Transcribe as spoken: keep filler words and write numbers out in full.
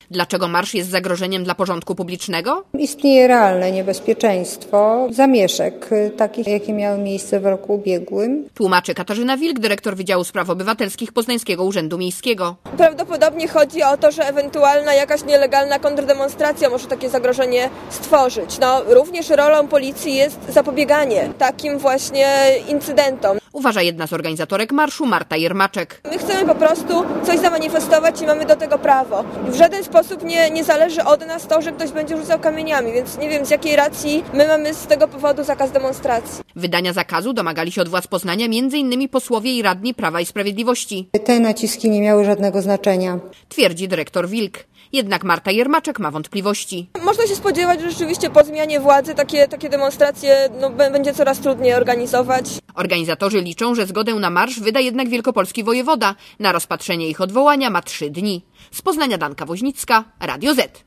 Dlaczego marsz jest zagrożeniem dla porządku publicznego? Istnieje realne niebezpieczeństwo zamieszek, takich jakie miały miejsce w roku ubiegłym. Tłumaczy Katarzyna Wilk, dyrektor Wydziału Spraw Obywatelskich Poznańskiego Urzędu Miejskiego. Prawdopodobnie chodzi o to, że ewentualna jakaś nielegalna kontrdemonstracja może takie zagrożenie stworzyć. No, również rolą policji jest zapobieganie takim właśnie incydentom. Uważa jedna z organizatorek marszu, Marta Jermaczek. My chcemy po prostu coś zamanifestować i mamy do tego prawo. W żaden sposób nie, nie zależy od nas to, że ktoś będzie rzucał kamieniami, więc nie wiem, z jakiej racji my mamy z tego powodu zakaz demonstracji. Wydania zakazu domagali się od władz Poznania m.in. posłowie i radni Prawa i Sprawiedliwości. Te naciski nie miały żadnego znaczenia, twierdzi dyrektor Wilk. Jednak Marta Jermaczek ma wątpliwości. Można się spodziewać, że rzeczywiście po zmianie władzy takie, takie demonstracje no, będzie coraz trudniej organizować. Organizatorzy liczą, że zgodę na marsz wyda jednak wielkopolski wojewoda. Na rozpatrzenie ich odwołania ma trzy dni. Z Poznania Danka Woźnicka, Radio Z.